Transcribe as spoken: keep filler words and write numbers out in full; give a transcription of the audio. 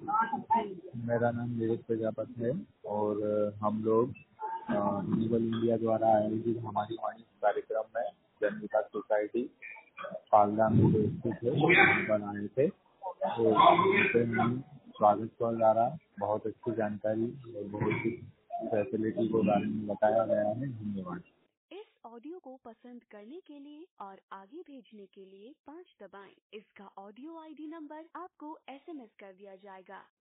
मेरा नाम नीरज प्रजापति है और अ, हम लोग इनेबल इंडिया द्वारा आयोजित हमारी वाणी कार्यक्रम में जन विकास सोसाइटी पालदा में जो स्थित है वहाँ पर आए थे। तो वहाँ पे हमें स्वागत के द्वारा बहुत अच्छी जानकारी और बहुत सी फैसिलिटी के बारे में बताया गया है। धन्यवाद। इस ऑडियो को पसंद करने के लिए और आगे भेजने के लिए पाँच दबाएं। इसका ऑडियो आईडी नंबर आपको एसएमएस कर दिया जाएगा।